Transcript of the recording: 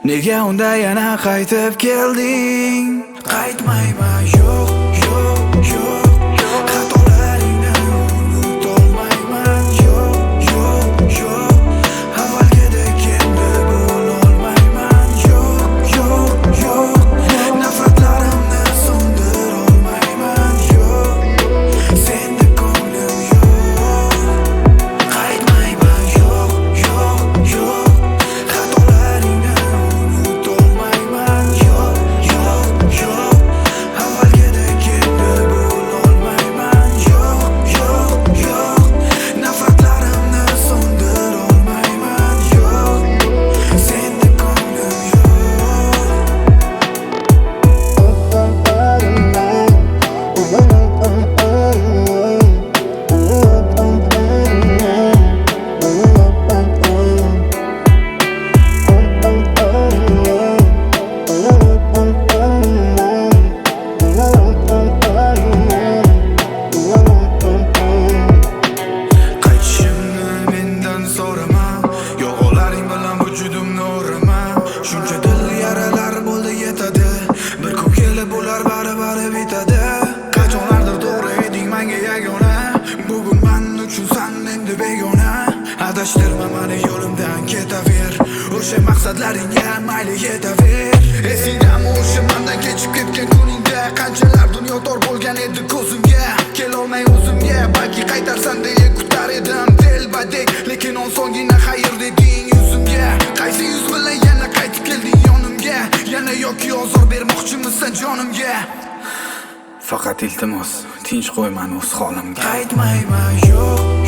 Nega unda yana qaytib kelding? Qaytmayman, yo'q, yo'q, yo'q. Xatolaringni unutolmayman, yo'q, yo'q, yo'q. Avvalgidek endi bo'lolmayman, yo'q, yo'q, yo'q. Nafratlarimni so'ndirolmayman, yo'q. Senda ko'nglim yo'q. Qaytmayman, yo'q, yo'q, yo'q. Xatolaringni unutolmayman, yo'q, yo'q, yo'q. Avvalgidek endi bo'lolmayman, yo'q, yo'q, yo'q. Nafratlarimni so'ndirolmayman, yo'q. Senda ko'nglim Qaytishimni mendan so'rama, yo'g'olaring bilan vujudimni o'rama. Shuncha dil yaralar bo'ldi yetadi, bir kun kelib ular bari bitadi. Qachonlardir to'g'ri eding menga yagona, bugun men uchun san endi begona. Adashtirma meni yo'limdan ketaver, o'sha maqsadlaringga mayli yetaver. Esingdami o'sha mendan kechib ketgan kuningda, qanchalar dunyo tor bo'lgan edi ko'zimga. Kelolmay o'zimga, balki qaytarsan deya kutar edim telbadek, lekin osongina xayr deding yuzimga. Qaysi yuz bilan yana qaytib kelding yonimga? Yana yoki ozor bermoqchimisan jonimga? Faqat iltimos, tinch qo'y meni o'z holimga. Qaytmayman, yo'q,